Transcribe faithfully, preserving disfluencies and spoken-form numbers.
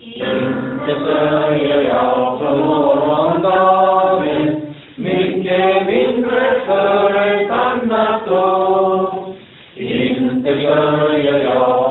Inte sörjer jag för morgondagen, mycket mindre för ett annat år. Inte sörjer jag